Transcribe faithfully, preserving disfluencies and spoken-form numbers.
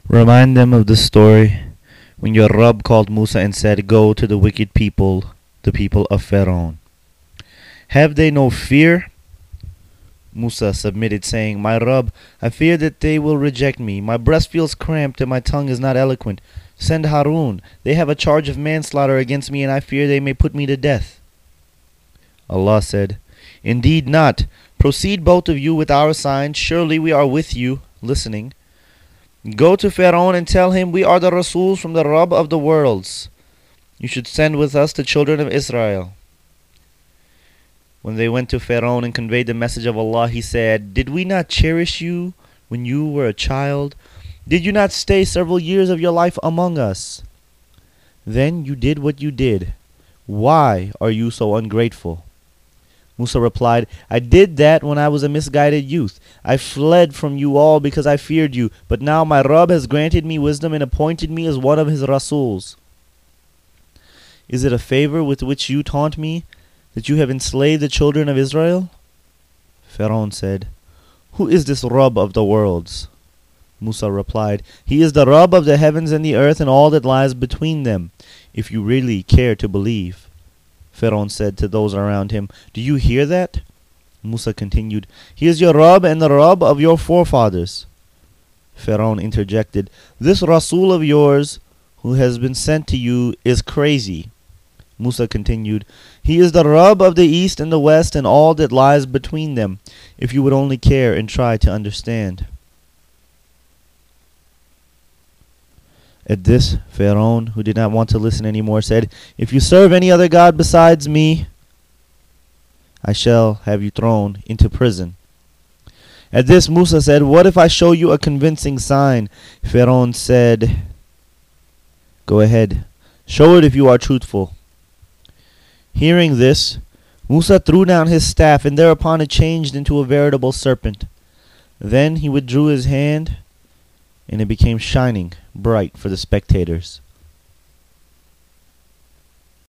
Remind them of the story when your Rabb called Musa and said, "Go to the wicked people, the people of Pharaoh. Have they no fear?" Musa submitted, saying, "My Rabb, I fear that they will reject me. My breast feels cramped and my tongue is not eloquent. Send Harun. They have a charge of manslaughter against me, and I fear they may put me to death." Allah said, "Indeed not. Proceed both of you with our signs. Surely we are with you, listening. Go to Pharaoh and tell him, we are the Rasuls from the Rabb of the worlds. You should send with us the children of Israel." When they went to Pharaoh and conveyed the message of Allah, he said, "Did we not cherish you when you were a child? Did you not stay several years of your life among us? Then you did what you did. Why are you so ungrateful?" Musa replied, "I did that when I was a misguided youth. I fled from you all because I feared you, but now my Rabb has granted me wisdom and appointed me as one of his Rasuls. Is it a favor with which you taunt me, that you have enslaved the children of Israel?" Pharaoh said, "Who is this Rabb of the worlds?" Musa replied, "He is the Rabb of the heavens and the earth and all that lies between them, if you really care to believe." Pharaoh said to those around him, "Do you hear that?" Musa continued, "He is your Rabb and the Rabb of your forefathers." Pharaoh interjected, "This Rasul of yours, who has been sent to you, is crazy." Musa continued, "He is the Rabb of the east and the west and all that lies between them, if you would only care and try to understand." At this, Pharaoh, who did not want to listen any more, said, "If you serve any other god besides me, I shall have you thrown into prison." At this, Musa said, "What if I show you a convincing sign?" Pharaoh said, "Go ahead, show it if you are truthful." Hearing this, Musa threw down his staff, and thereupon it changed into a veritable serpent. Then he withdrew his hand, and it became shining bright for the spectators.